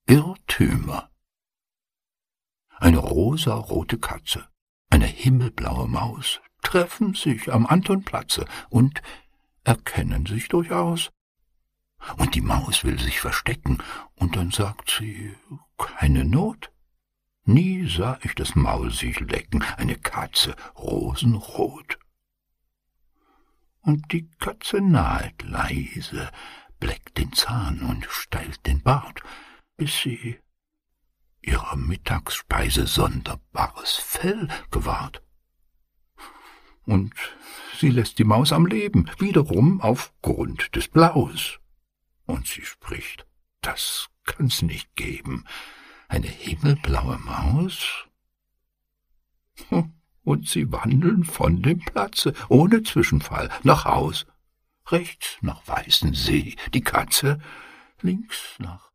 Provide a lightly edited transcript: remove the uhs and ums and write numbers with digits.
Irrtümer. Eine rosarote Katze, eine himmelblaue Maus treffen sich am Antonplatze und erkennen sich durchaus. Und die Maus will sich verstecken, und dann sagt sie, keine Not. Nie sah ich das Maul sich lecken, eine Katze rosenrot. Und die Katze nahet leise, bleckt den Zahn und steilt den Bart, bis sie ihrer Mittagsspeise sonderbares Fell gewahrt. Und sie lässt die Maus am Leben, wiederum auf Grund des Blaus. Und sie spricht, das kann's nicht geben, eine himmelblaue Maus. Und sie wandeln von dem Platze, ohne Zwischenfall, nach Haus. Rechts nach Weißensee, die Katze, links nach